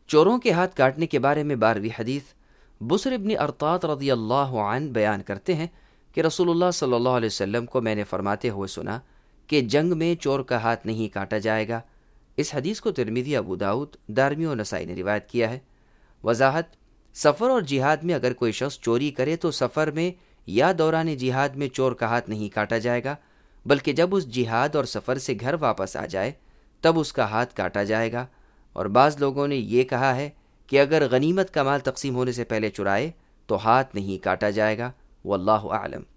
चोरों के हाथ काटने के बारे में 12वीं हदीस बुस्र इब्न अरतात रज़ियल्लाहु अन्हु बयान करते हैं कि रसूलुल्लाह सल्लल्लाहु अलैहि वसल्लम को मैंने फरमाते हुए सुना कि जंग में चोर का हाथ नहीं काटा जाएगा। इस हदीस को तिरमिज़ी, अबू दाऊद, दारमी और नसाई ने रिवायत किया है। वजाहत: सफ़र और जिहाद में अगर कोई शख्स चोरी करे तो सफ़र में या दौरान जिहाद में चोर का हाथ नहीं काटा जाएगा, बल्कि जब उस जिहाद और सफ़र से घर वापस आ जाए तब उसका हाथ काटा जाएगा। और बाज़ लोगों ने यह कहा है कि अगर गनीमत का माल तकसीम होने से पहले चुराए तो हाथ नहीं काटा जाएगा। वल्लाहु आलम।